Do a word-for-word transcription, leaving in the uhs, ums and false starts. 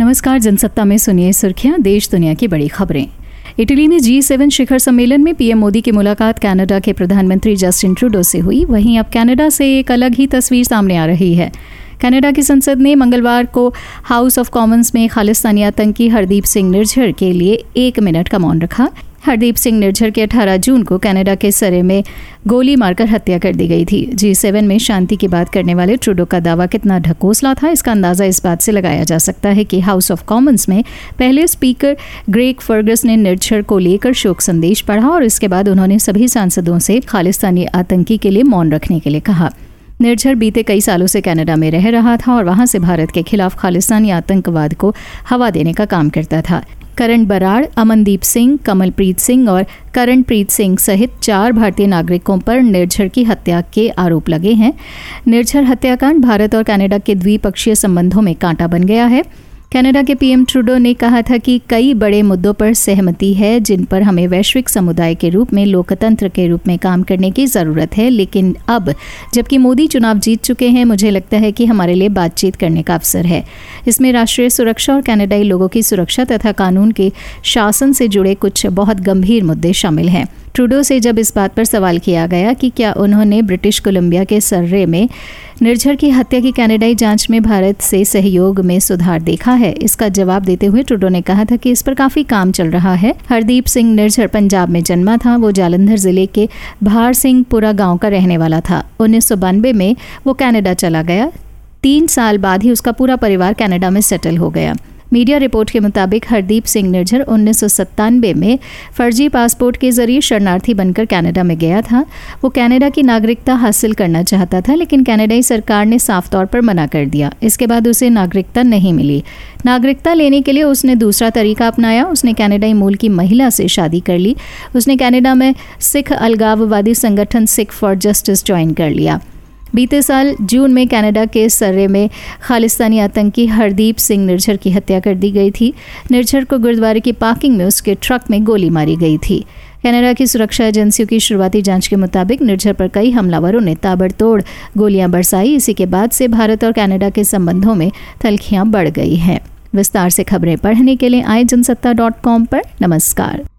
नमस्कार, जनसत्ता में सुनिए सुर्खियां, देश दुनिया की बड़ी खबरें। इटली में जी सेवन शिखर सम्मेलन में पीएम मोदी की मुलाकात कनाडा के प्रधानमंत्री जस्टिन ट्रूडो से हुई। वहीं अब कनाडा से एक अलग ही तस्वीर सामने आ रही है। कनाडा की संसद ने मंगलवार को हाउस ऑफ कॉमन्स में खालिस्तानी आतंकी हरदीप सिंह निर्झर के लिए एक मिनट का मौन रखा। हरदीप सिंह निर्झर के अठारह जून को कनाडा के सरे में गोली मारकर हत्या कर दी गई थी। जी सेवन में शांति की बात करने वाले ट्रूडो का दावा कितना ढकोसला था, इसका अंदाजा इस बात से लगाया जा सकता है कि हाउस ऑफ कॉमन्स में पहले स्पीकर ग्रेग फर्गस ने निर्झर को लेकर शोक संदेश पढ़ा और इसके बाद उन्होंने सभी सांसदों से खालिस्तानी आतंकी के लिए मौन रखने के लिए कहा। निर्झर बीते कई सालों से कनाडा में रह रहा था और वहां से भारत के खिलाफ खालिस्तानी आतंकवाद को हवा देने का काम करता था। करण बराड़, अमनदीप सिंह, कमलप्रीत सिंह और करणप्रीत सिंह सहित चार भारतीय नागरिकों पर निर्झर की हत्या के आरोप लगे हैं। निर्झर हत्याकांड भारत और कनाडा के द्विपक्षीय संबंधों में कांटा बन गया है। कनाडा के पीएम ट्रूडो ने कहा था कि कई बड़े मुद्दों पर सहमति है जिन पर हमें वैश्विक समुदाय के रूप में लोकतंत्र के रूप में काम करने की ज़रूरत है, लेकिन अब जबकि मोदी चुनाव जीत चुके हैं, मुझे लगता है कि हमारे लिए बातचीत करने का अवसर है। इसमें राष्ट्रीय सुरक्षा और कनाडाई लोगों की सुरक्षा तथा कानून के शासन से जुड़े कुछ बहुत गंभीर मुद्दे शामिल हैं। ट्रूडो से जब इस बात पर सवाल किया गया कि क्या उन्होंने ब्रिटिश कोलंबिया के सर्रे में निर्झर की हत्या की कनाडाई जांच में भारत से सहयोग में सुधार देखा है, इसका जवाब देते हुए ट्रूडो ने कहा था कि इस पर काफी काम चल रहा है। हरदीप सिंह निर्झर पंजाब में जन्मा था। वो जालंधर जिले के भार सिंहपुरा गांव का रहने वाला था। उन्नीस सौ बानवे में वो कनाडा चला गया। तीन साल बाद ही उसका पूरा परिवार कनाडा में सेटल हो गया। मीडिया रिपोर्ट के मुताबिक हरदीप सिंह निर्झर उन्नीस सौ सत्तानवे में फर्जी पासपोर्ट के जरिए शरणार्थी बनकर कनाडा में गया था। वो कनाडा की नागरिकता हासिल करना चाहता था, लेकिन कनाडाई सरकार ने साफ तौर पर मना कर दिया। इसके बाद उसे नागरिकता नहीं मिली। नागरिकता लेने के लिए उसने दूसरा तरीका अपनाया। उसने कनाडाई मूल की महिला से शादी कर ली। उसने कनाडा में सिख अलगाववादी संगठन सिख फॉर जस्टिस ज्वाइन कर लिया। बीते साल जून में कनाडा के सर्रे में खालिस्तानी आतंकी हरदीप सिंह निर्झर की हत्या कर दी गई थी। निर्झर को गुरुद्वारे की पार्किंग में उसके ट्रक में गोली मारी गई थी। कनाडा की सुरक्षा एजेंसियों की शुरुआती जांच के मुताबिक निर्झर पर कई हमलावरों ने ताबड़तोड़ गोलियां बरसाई। इसी के बाद से भारत और कनाडा के संबंधों में तल्खियां बढ़ गई हैं। विस्तार से खबरें पढ़ने के लिए आए जनसत्ता डॉट कॉम पर। नमस्कार।